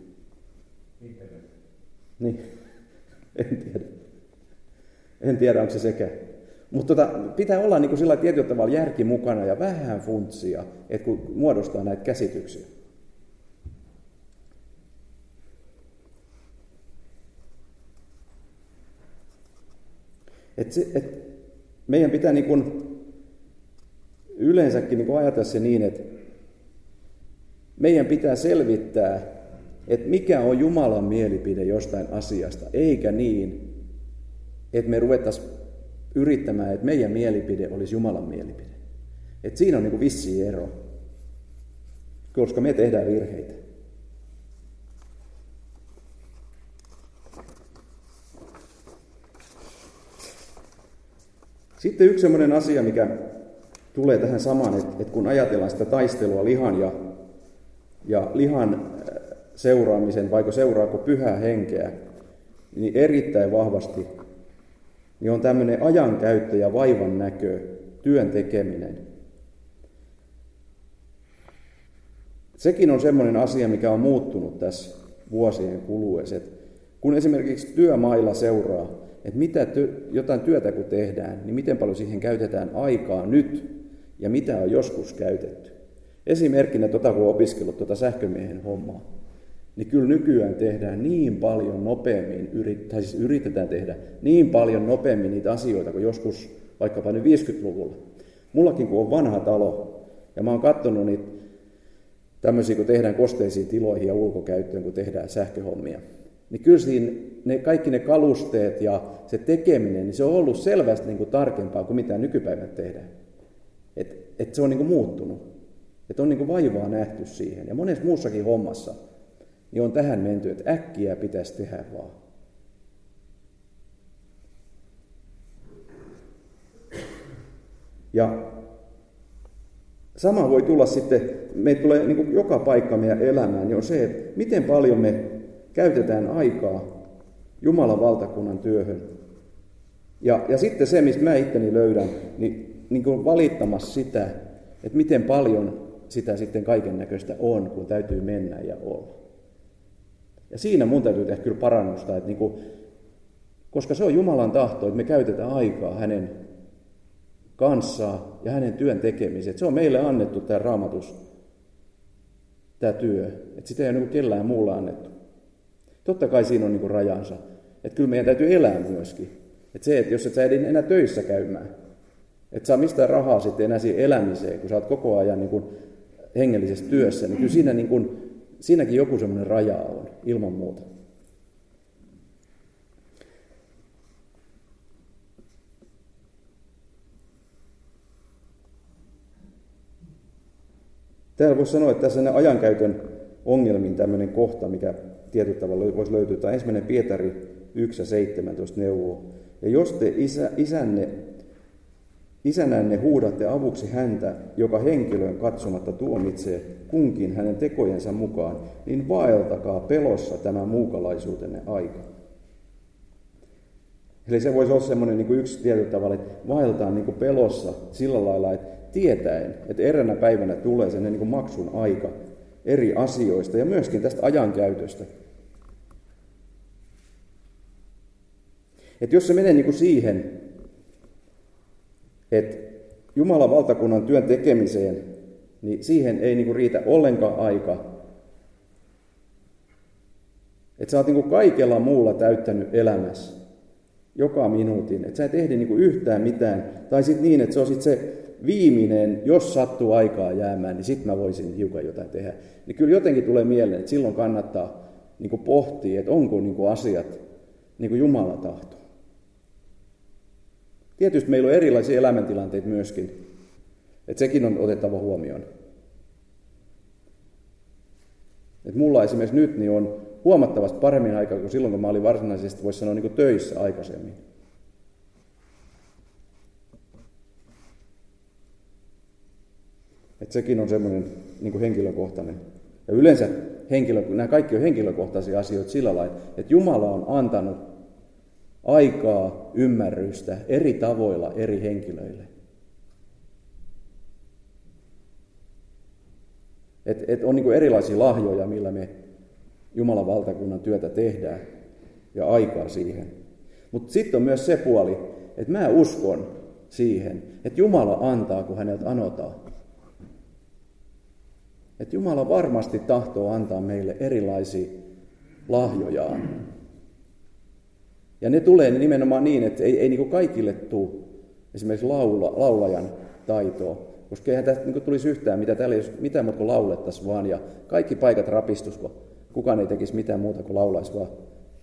Niin, en tiedä, onko se sekä. Mutta pitää olla niin kuin sillä tietyllä tavalla järki mukana ja vähän funtsia, että kun muodostaa näitä käsityksiä. Meidän pitää niin kuin yleensäkin niin kuin ajatella se niin, että meidän pitää selvittää, että mikä on Jumalan mielipide jostain asiasta, eikä niin, että me ruvettaisiin yrittämään, että meidän mielipide olisi Jumalan mielipide. Että siinä on niin kuin vissi ero, koska me tehdään virheitä. Sitten yksi sellainen asia, mikä tulee tähän samaan, että kun ajatellaan sitä taistelua lihan ja lihan seuraamisen, vaiko seuraako pyhää henkeä, niin erittäin vahvasti niin on tämmöinen ajankäyttö ja vaivan näkö, työn tekeminen. Sekin on semmoinen asia, mikä on muuttunut tässä vuosien kuluessa. Kun esimerkiksi työmailla seuraa, että jotain työtä kun tehdään, niin miten paljon siihen käytetään aikaa nyt ja mitä on joskus käytetty. Esimerkkinä kun on opiskellut sähkömiehen hommaa, niin kyllä nykyään tehdään niin paljon nopeammin, yritetään tehdä niin paljon nopeammin niitä asioita kuin joskus vaikkapa nyt 50-luvulla. Mullakin kun on vanha talo ja mä oon katsonut niitä tämmöisiä, kun tehdään kosteisiin tiloihin ja ulkokäyttöön, kun tehdään sähköhommia, niin kyllä siinä kaikki ne kalusteet ja se tekeminen, niin se on ollut selvästi niin kuin tarkempaa kuin mitä nykypäivänä tehdään. Et se on niin kuin muuttunut. Että on niin kuin vaivaa nähty siihen. Ja monessa muussakin hommassa niin on tähän menty, että äkkiä pitäisi tehdä vaan. Ja sama voi tulla sitten, meitä tulee niin kuin joka paikka meidän elämään, niin on se, että miten paljon me käytetään aikaa Jumalan valtakunnan työhön. Ja sitten se, mistä mä itteni löydän, niin kuin valittamassa sitä, että miten paljon sitä sitten kaiken näköistä on, kun täytyy mennä ja olla. Ja siinä mun täytyy tehdä kyllä parannusta, että niin kuin, koska se on Jumalan tahto, että me käytetään aikaa hänen kanssaan ja hänen työn tekemiseen. Se on meille annettu tämä Raamatus, tämä työ. Että sitä ei ole niin kellään muulla annettu. Totta kai siinä on niin kuin rajansa. Että kyllä meidän täytyy elää myöskin. Että se, että jos et sä edin enää töissä käymään, et saa mistään rahaa sitten enää siihen elämiseen, kun sä oot koko ajan niin kuin hengellisessä työssä, niin kyllä siinä niin kuin, siinäkin joku semmoinen raja on, ilman muuta. Täällä voisi sanoa, että tässä on ajankäytön ongelmiin tämmöinen kohta, mikä tietyllä tavalla voisi löytyä. Tämä 1. Pietari 1:17 neuvoo. Ja jos te isänänne huudatte avuksi häntä, joka henkilöön katsomatta tuomitsee kunkin hänen tekojensa mukaan, niin vaeltakaa pelossa tämä muukalaisuutenne aika. Eli se voisi olla semmoinen niin kuin yksi tietyllä tavalla, että vaeltaa niin kuin pelossa sillä lailla, että tietäen, että eräänä päivänä tulee sen niin kuin maksun aika eri asioista ja myöskin tästä ajankäytöstä. Että jos se menee niin kuin siihen, että Jumalan valtakunnan työn tekemiseen, niin siihen ei niin kuin riitä ollenkaan aika, Että sä oot niin kuin kaikella muulla täyttänyt elämässä. Joka minuutin. Että sä et ehdi niin kuin yhtään mitään. Tai sitten niin, että se on sit se viimeinen, jos sattuu aikaa jäämään, niin sitten mä voisin hiukan jotain tehdä. Niin kyllä jotenkin tulee mieleen, että silloin kannattaa niin kuin pohtia, että onko niin kuin asiat niin kuin Jumala tahto. Tietysti meillä on erilaisia elämäntilanteita myöskin. Että sekin on otettava huomioon. Että mulla esimerkiksi nyt niin on huomattavasti paremmin aikaa kuin silloin, kun mä olin varsinaisesti, voisi sanoa, niin kuin töissä aikaisemmin. Että sekin on semmoinen niin kuin henkilökohtainen. Ja yleensä nämä kaikki on henkilökohtaisia asioita sillä lailla, että Jumala on antanut aikaa, ymmärrystä eri tavoilla eri henkilöille. Että on niin kuin erilaisia lahjoja, millä me Jumalan valtakunnan työtä tehdään ja aikaa siihen. Mutta sitten on myös se puoli, että mä uskon siihen, että Jumala antaa, kun häneltä anotaan. Että Jumala varmasti tahtoo antaa meille erilaisia lahjojaan. Ja ne tulee nimenomaan niin, että ei niin kuin kaikille tule esimerkiksi laulajan taitoa. Koska eihän tästä niin tulisi yhtään, mitä täällä ei ole mitään muuta kuin laulettaisiin vaan, ja kaikki paikat rapistus, kun kukaan ei tekisi mitään muuta kuin laulaisi vaan.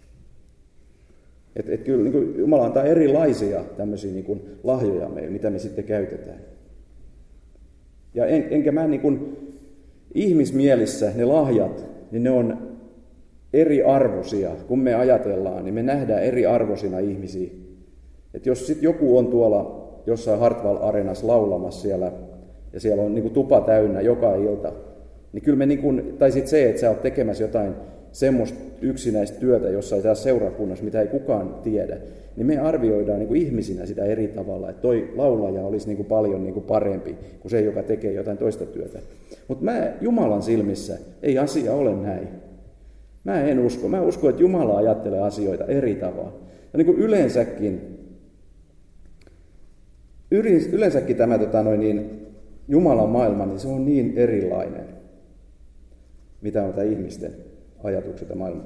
Et kyllä niin kuin Jumala antaa erilaisia tämmöisiä niin kuin lahjoja meille, mitä me sitten käytetään. Ja enkä mä niin kuin ihmismielissä ne lahjat, niin ne on eri arvoisia. Kun me ajatellaan, niin me nähdään eri arvoisina ihmisiä. Et jos sitten joku on tuolla jossain Hartwall-areenassa laulamassa siellä, ja siellä on niin kuin tupa täynnä joka ilta, niin kyllä me, niin kuin, tai sitten se, että sä oot tekemässä jotain semmoista yksinäistä työtä jossain tässä seurakunnassa, mitä ei kukaan tiedä, niin me arvioidaan niin kuin ihmisinä sitä eri tavalla, että toi laulaja olisi niin kuin paljon niin kuin parempi kuin se, joka tekee jotain toista työtä. Mutta Jumalan silmissä ei asia ole näin. Mä en usko. Mä uskon, että Jumala ajattelee asioita eri tavalla. Ja niin kuin yleensäkin tämä Jumalan maailma, niin se on niin erilainen, mitä on tämä ihmisten ajatukset ja maailma.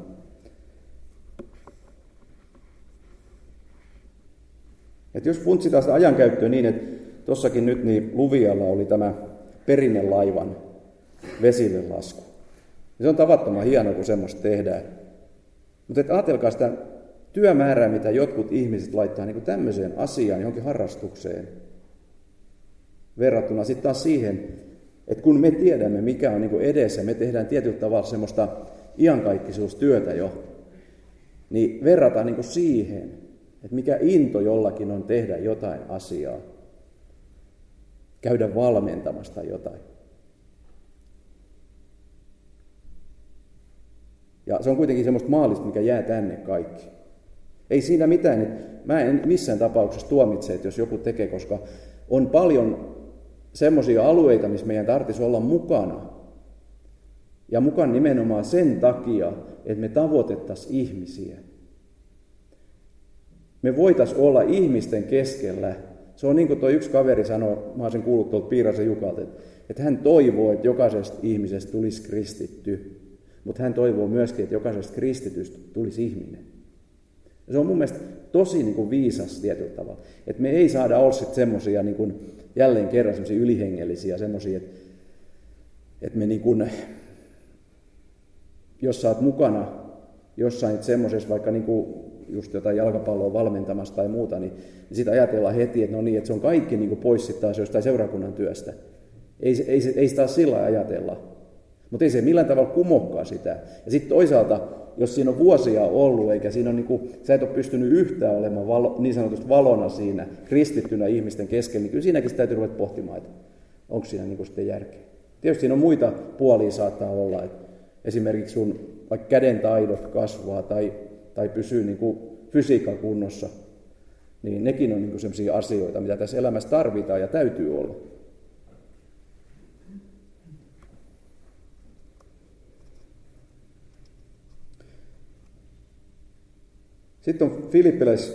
Et jos funtsitaan sitä ajankäyttöä niin, että tuossakin nyt niin Luvialla oli tämä perinnelaivan vesille lasku. Ja se on tavattoman hienoa, kun semmoista tehdään. Mutta ajatelkaa sitä työmäärää, mitä jotkut ihmiset laittaa niin kuin tämmöiseen asiaan, johonkin harrastukseen, verrattuna sitten taas siihen, että kun me tiedämme, mikä on niin kuin edessä, me tehdään tietyllä tavalla semmoista iankaikkisuustyötä jo, niin verrataan niin kuin siihen, että mikä into jollakin on tehdä jotain asiaa, käydä valmentamasta jotain. Ja se on kuitenkin semmoista maallista, mikä jää tänne kaikki. Ei siinä mitään, että mä en missään tapauksessa tuomitse, että jos joku tekee, koska on paljon semmoisia alueita, missä meidän tarvitsisi olla mukana. Ja mukana nimenomaan sen takia, että me tavoitettaisiin ihmisiä. Me voitaisiin olla ihmisten keskellä. Se on niin kuin tuo yksi kaveri sanoi, mä olen sen kuullut tuolta Piirasen Jukalta, että hän toivoo, että jokaisesta ihmisestä tulisi kristitty. Mutta hän toivoo myöskin, että jokaisesta kristitystä tulisi ihminen. Ja se on mun mielestä tosi niin kuin viisas tietyllä tavalla. Että me ei saada olla sitten semmoisia niin kuin jälleen kerran semmoisia ylihengellisiä, semmoisia, että me niin kuin, jos sä oot mukana jossain semmoisessa vaikka niin kuin just jotain jalkapalloa valmentamassa tai muuta, niin sitä ajatellaan heti, että no niin, että se on kaikki niin kuin pois sitten taas jostain seurakunnan työstä. Ei sitä taas sillä ajatella. Mutta ei se millään tavalla kumokkaa sitä. Ja sitten toisaalta, jos siinä on vuosia ollut, eikä siinä on niinku, sä et ole pystynyt yhtään olemaan niin sanotusti valona siinä, kristittynä ihmisten keskellä, niin kyllä siinäkin sitä täytyy ruveta pohtimaan, että onko siinä niinku sitten järkeä. Tietysti siinä on muita puolia saattaa olla, että esimerkiksi sun vaikka käden taidot kasvaa tai pysyy niinku fysiikan kunnossa, niin nekin on niinku sellaisia asioita, mitä tässä elämässä tarvitaan ja täytyy olla. Sitten on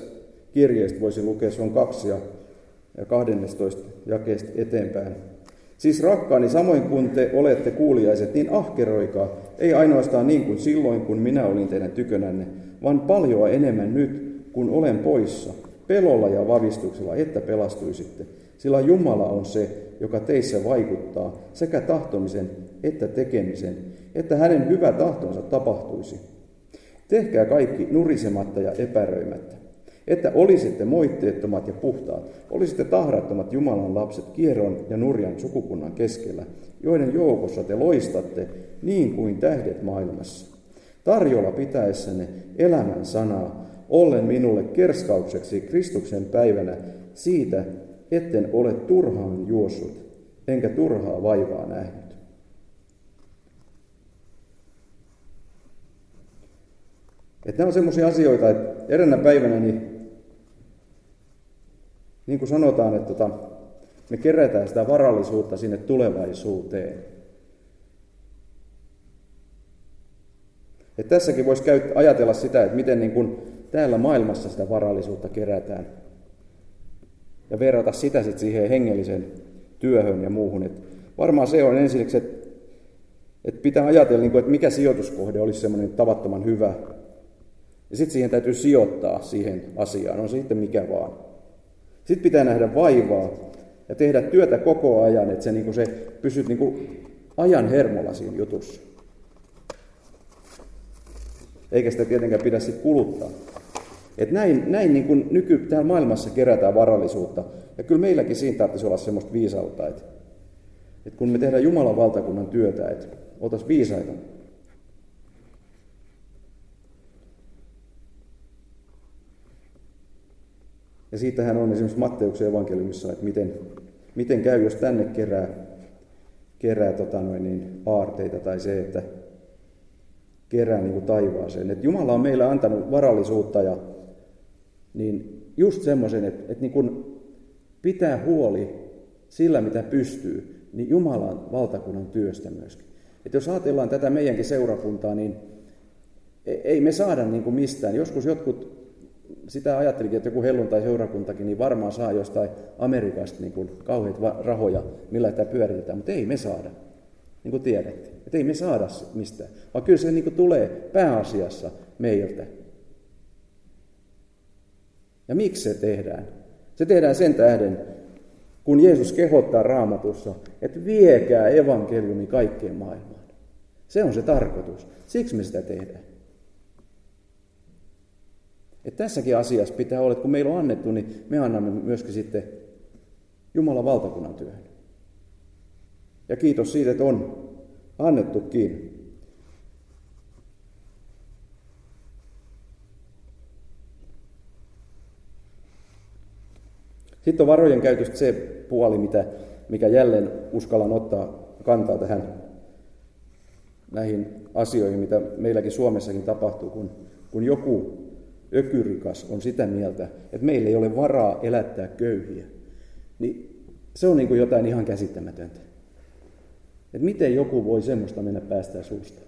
Filippiläiskirjeestä voisi lukea, se on 2 ja 12 jakeesta eteenpäin. Siis rakkaani, samoin kuin te olette kuuliaiset, niin ahkeroikaa, ei ainoastaan niin kuin silloin, kun minä olin teidän tykönänne, vaan paljon enemmän nyt, kun olen poissa, pelolla ja vavistuksella, että pelastuisitte. Sillä Jumala on se, joka teissä vaikuttaa sekä tahtomisen että tekemisen, että hänen hyvä tahtonsa tapahtuisi. Tehkää kaikki nurisematta ja epäröimättä, että olisitte moitteettomat ja puhtaat, olisitte tahrattomat Jumalan lapset kieron ja nurjan sukukunnan keskellä, joiden joukossa te loistatte niin kuin tähdet maailmassa. Tarjolla pitäessänne elämän sanaa, ollen minulle kerskaukseksi Kristuksen päivänä siitä, etten ole turhaan juossut, enkä turhaa vaivaa nähnyt. Että nämä on semmoisia asioita, että eräänä päivänä, niin kuin sanotaan, että me kerätään sitä varallisuutta sinne tulevaisuuteen. Että tässäkin voisi ajatella sitä, että miten niin kuin täällä maailmassa sitä varallisuutta kerätään. Ja verrata sitä sitten siihen hengelliseen työhön ja muuhun. Että varmaan se on ensiksi, että pitää ajatella, että mikä sijoituskohde olisi semmoinen tavattoman hyvä. Ja sitten siihen täytyy sijoittaa siihen asiaan, on se sitten mikä vaan. Sitten pitää nähdä vaivaa ja tehdä työtä koko ajan, että se pysyt ajan hermolla siinä jutussa. Eikä sitä tietenkään pidä sitten kuluttaa. Että näin niin kuin täällä maailmassa kerätään varallisuutta. Ja kyllä meilläkin siinä tarvitsisi olla semmoista viisautta, että kun me tehdään Jumalan valtakunnan työtä, että oltaisiin viisaita. Ja siitähän on esimerkiksi Matteuksen evankeliumissa, että miten käy, jos tänne kerää aarteita tai se, että kerää niin kuin taivaaseen. Että Jumala on meille antanut varallisuutta ja niin just semmoisen, että niin kuin pitää huoli sillä, mitä pystyy, niin Jumalan valtakunnan työstä myöskin. Että jos ajatellaan tätä meidänkin seurakuntaa, niin ei me saada niin kuin mistään. Joskus jotkut sitä ajattelikin, että joku helluntai-seurakuntakin niin varmaan saa jostain Amerikasta niin kuin kauheita rahoja, millä tätä pyöritetään, mutta ei me saada, niin kuin tiedätte. Että ei me saada mistään, vaan kyllä se niin kuin tulee pääasiassa meiltä. Ja miksi se tehdään? Se tehdään sen tähden, kun Jeesus kehottaa Raamatussa, että viekää evankeliumi kaikkeen maailmaan. Se on se tarkoitus. Siksi me sitä tehdään. Että tässäkin asiassa pitää olla, että kun meillä on annettu, niin me annamme myöskin sitten Jumalan valtakunnan työhön. Ja kiitos siitä, että on annettukin. Sitten on varojen käytöstä se puoli, mikä jälleen uskallan ottaa kantaa näihin asioihin, mitä meilläkin Suomessakin tapahtuu, kun joku ökyrikas on sitä mieltä, että meillä ei ole varaa elättää köyhiä, niin se on niin kuin jotain ihan käsittämätöntä. Että miten joku voi semmoista mennä päästää suusta?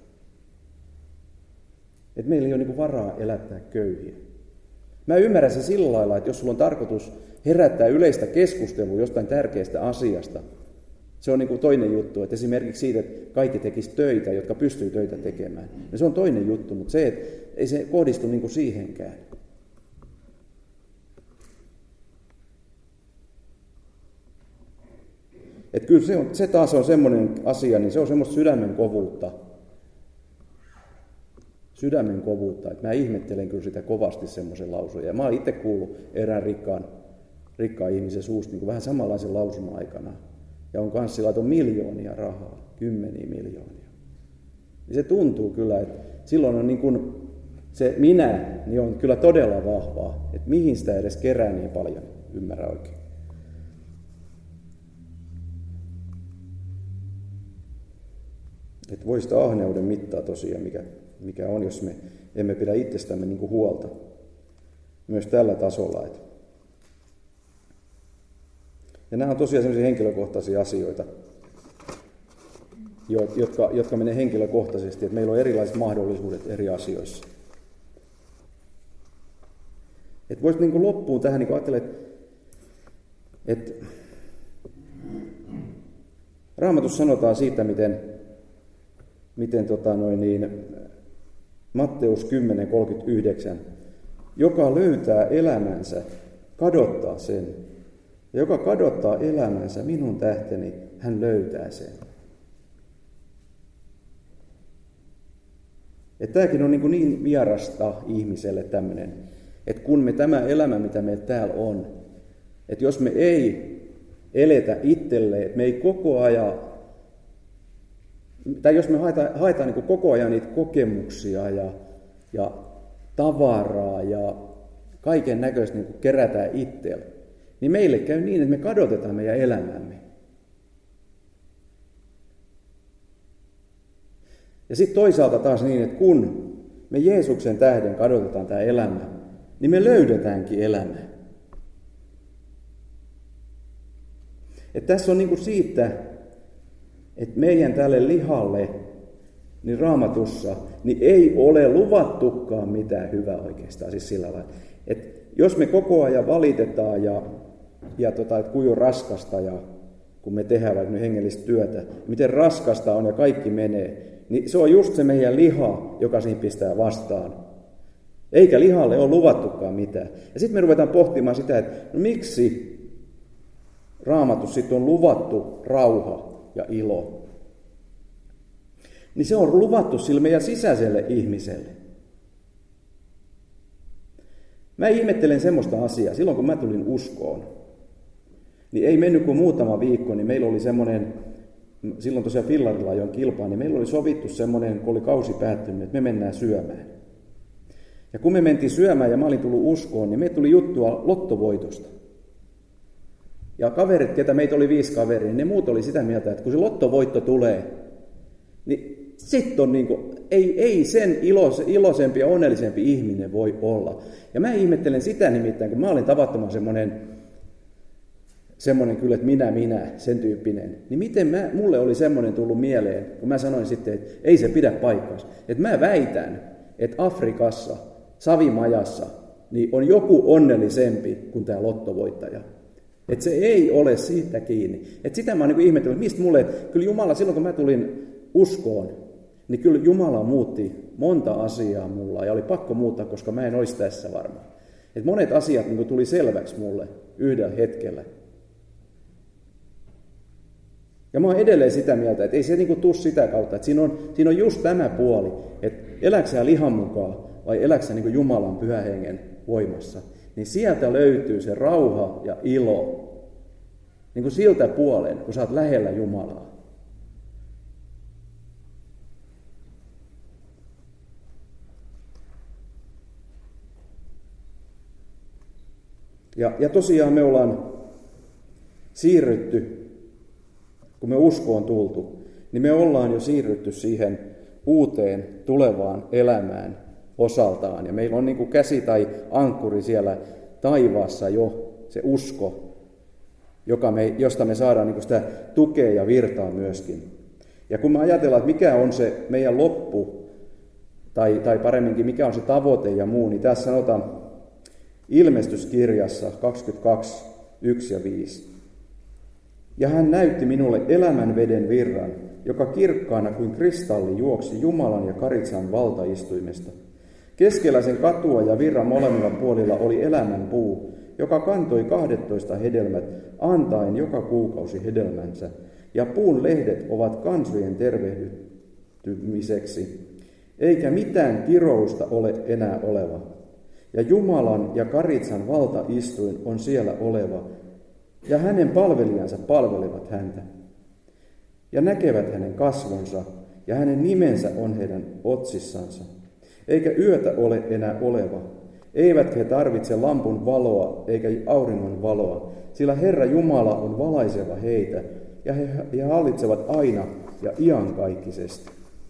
Että meillä ei ole niin kuin varaa elättää köyhiä. Mä ymmärrän se sillä lailla, että jos sulla on tarkoitus herättää yleistä keskustelua jostain tärkeästä asiasta, se on niin kuin toinen juttu. Että esimerkiksi siitä, että kaikki tekisi töitä, jotka pystyy töitä tekemään. Ja se on toinen juttu, mutta se, että ei se kohdistu niin kuin siihenkään. Että kyllä se taas on semmoinen asia, niin se on semmoista sydämen kovuutta. Sydämen kovuutta, että mä ihmettelen kyllä sitä kovasti semmoisen lausun. Ja mä oon itse kuullut erään rikkaan ihmisen suusta niin vähän samanlaisen lausuman aikana. Ja on kanssa sillä, että on miljoonia rahaa, 10 miljoonia. Ja se tuntuu kyllä, että silloin on niin kuin se minä niin on kyllä todella vahvaa, että mihin sitä edes kerää niin paljon, ymmärrä oikein. Että voi sitä ahneuden mittaa tosiaan, mikä on, jos me emme pidä itsestämme niin kuin huolta. Myös tällä tasolla. Ja nämä on tosiaan sellaisia henkilökohtaisia asioita, jotka menee henkilökohtaisesti, että meillä on erilaiset mahdollisuudet eri asioissa. Että voisi niin kuin loppuun tähän niin kuin ajatella, että Raamatussa sanotaan siitä, miten Matteus 10:39, joka löytää elämänsä, kadottaa sen. Ja joka kadottaa elämänsä minun tähteni, hän löytää sen. Että tämäkin on niin vierasta ihmiselle tämmöinen, että kun me tämä elämä, mitä meillä täällä on, että jos me ei eletä itselleen, että me ei koko ajan, tai jos me haetaan niin kuin koko ajan niitä kokemuksia ja tavaraa ja kaiken näköistä niin kuin kerätään itselle, niin meille käy niin, että me kadotetaan meidän elämämme. Ja sitten toisaalta taas niin, että kun me Jeesuksen tähden kadotetaan tämä elämä, niin me löydetäänkin elämä. Että tässä on niin kuin siitä, että meidän tälle lihalle, niin Raamatussa, niin ei ole luvattukaan mitään hyvää oikeastaan. Siis sillä lailla, että jos me koko ajan valitetaan että kuinka on raskasta ja kun me tehdään vaikka hengellistä työtä, miten raskasta on ja kaikki menee, niin se on just se meidän liha, joka siinä pistää vastaan. Eikä lihalle ole luvattukaan mitään. Ja sitten me ruvetaan pohtimaan sitä, että miksi Raamatussa sitten on luvattu rauha ja ilo. Niin se on luvattu sille meidän sisäiselle ihmiselle. Mä ihmettelen semmoista asiaa. Silloin kun mä tulin uskoon, niin ei mennyt kuin muutama viikko, niin meillä oli semmoinen, silloin tosiaan Fillarilla ajoin kilpaa, niin meillä oli sovittu semmoinen, kun oli kausi päättynyt, että me mennään syömään. Ja kun me mentiin syömään ja mä olin tullut uskoon, niin me tuli juttua lottovoitosta. Ja kaverit, ketä meitä oli 5 kaveria, niin ne muut oli sitä mieltä, että kun se lottovoitto tulee, niin sitten on niin kuin, ei sen iloisempi ja onnellisempi ihminen voi olla. Ja mä ihmettelen sitä nimittäin, kun mä olin tavattoman semmoinen kyllä, että minä, sen tyyppinen. Niin miten mulle oli semmoinen tullut mieleen, kun mä sanoin sitten, että ei se pidä paikkaansa. Että mä väitän, että Afrikassa, Savimajassa, niin on joku onnellisempi kuin tämä lottovoittaja. Että se ei ole siitä kiinni. Että sitä mä oon niin ihmetellyt, mistä mulle, kyllä Jumala, silloin kun mä tulin uskoon, niin kyllä Jumala muutti monta asiaa mulla, ja oli pakko muuttaa, koska mä en olisi tässä varma. Että monet asiat niin tuli selväksi mulle yhdellä hetkellä. Ja mä oon edelleen sitä mieltä, että ei se niin tule sitä kautta, että siinä on just tämä puoli, että eläksä sä lihan mukaan vai eläksä sä niin Jumalan pyhän hengen voimassa. Niin sieltä löytyy se rauha ja ilo, niin kuin siltä puolen, kun sä oot lähellä Jumalaa. Ja tosiaan me ollaan siirrytty, kun me uskoon tultu, niin me ollaan jo siirrytty siihen uuteen tulevaan elämään osaltaan. Ja meillä on niin kuin käsi tai ankkuri siellä taivaassa jo se usko, josta me saadaan niin kuin sitä tukea ja virtaa myöskin. Ja kun me ajatellaan, että mikä on se meidän loppu, tai paremminkin mikä on se tavoite ja muu, niin tässä sanotaan Ilmestyskirjassa 22, 1 ja 5. Ja hän näytti minulle elämän veden virran, joka kirkkaana kuin kristalli juoksi Jumalan ja Karitsan valtaistuimesta. Keskellä sen katua ja virran molemmilla puolilla oli elämän puu, joka kantoi 12 hedelmät, antaen joka kuukausi hedelmänsä. Ja puun lehdet ovat kansojen tervehdyttämiseksi, eikä mitään kirousta ole enää oleva. Ja Jumalan ja Karitsan valtaistuin on siellä oleva, ja hänen palvelijansa palvelevat häntä. Ja näkevät hänen kasvonsa, ja hänen nimensä on heidän otsissansa. Eikä yötä ole enää oleva. Eivätkä he tarvitse lampun valoa, eikä auringon valoa, sillä Herra Jumala on valaiseva heitä, ja he hallitsevat aina ja iankaikkisesti.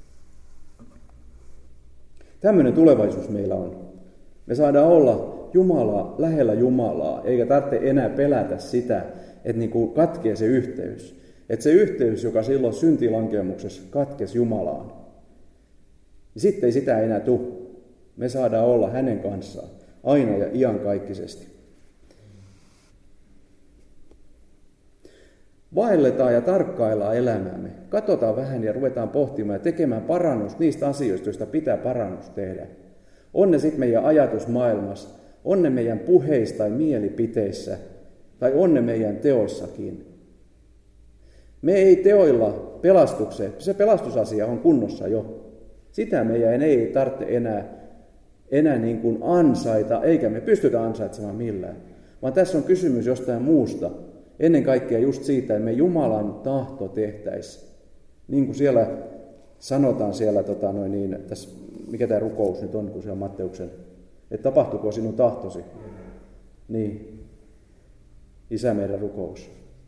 Tämmöinen tulevaisuus meillä on. Me saadaan olla lähellä Jumalaa, eikä tarvitse enää pelätä sitä, että niin kuin katkee se yhteys. Että se yhteys, joka silloin syntilankemuksessa katkesi Jumalaan, niin sitten ei sitä enää tule. Me saadaan olla hänen kanssaan aina ja iankaikkisesti. vaelletaan ja tarkkaillaan elämäämme. Katsotaan vähän ja ruvetaan pohtimaan ja tekemään parannus niistä asioista, joista pitää parannus tehdä. On ne sitten meidän ajatusmaailmassa, on ne meidän puheissa tai mielipiteissä, tai on ne meidän teoissakin. Me ei teoilla pelastukseen, se pelastusasia on kunnossa jo. Sitä meidän ei tarvitse enää niin kuin ansaita, eikä me pystytä ansaitsemaan millään. Vaan tässä on kysymys jostain muusta. Ennen kaikkea just siitä, että me Jumalan tahto tehtäisiin. Niin kuin siellä sanotaan siellä, tässä, mikä tämä rukous nyt on, kun se on Matteuksen, että tapahtuuko sinun tahtosi? Niin, Isä meidän rukous.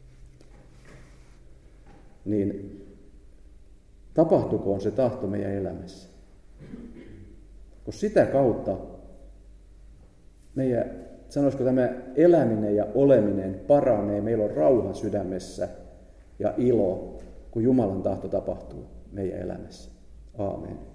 Niin, tapahtukoon se tahto meidän elämässä. Koska sitä kautta meidän, sanoisiko tämä eläminen ja oleminen paranee, meillä on rauha sydämessä ja ilo, kun Jumalan tahto tapahtuu meidän elämässä. Aamen.